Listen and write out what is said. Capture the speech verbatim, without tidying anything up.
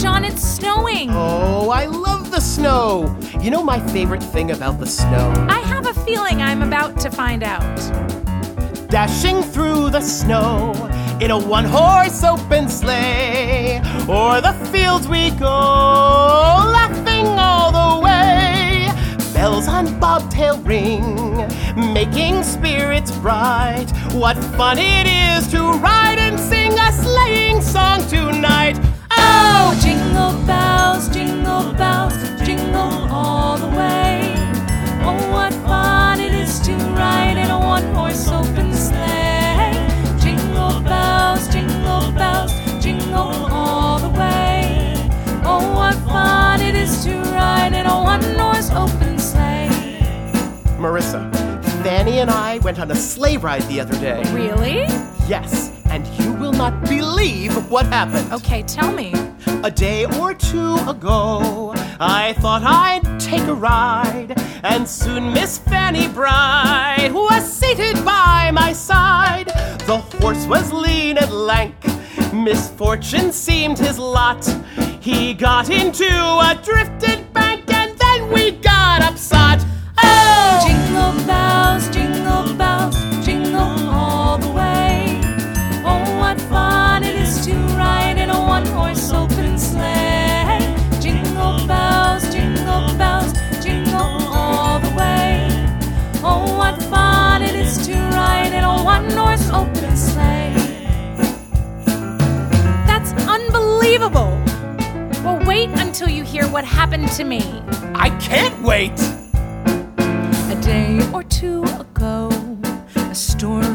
John, it's snowing. Oh, I love the snow. You know my favorite thing about the snow? I have a feeling I'm about to find out. Dashing through the snow in a one-horse open sleigh, o'er the fields we go, laughing all the way. Bells on bobtail ring, making spirits bright. What fun it is to ride and sing a sleighing song tonight. Oh, jingle bells, jingle bells, jingle all the way. Oh, what fun it is to ride in a one-horse open sleigh. Jingle bells, jingle bells, jingle all the way. Oh, what fun it is to ride in a one-horse open sleigh. Marissa, Fanny and I went on a sleigh ride the other day. Really? Yes, and you will not believe what happened. Okay, tell me. A day or two ago, I thought I'd take a ride, and soon Miss Fanny Bride was seated by my side. The horse was lean and lank, misfortune seemed his lot. He got into a drifted bank, and then we got upset. Oh! Jingle bells, jingle bells, jingle all the way. Oh, what fun it is to ride in a one-horse open sleigh. Jingle bells, jingle bells, jingle all the way. Oh, what fun it is to ride in a one-horse open sleigh. That's unbelievable. Well, wait until you hear what happened to me. I can't wait! A day or two ago, a storm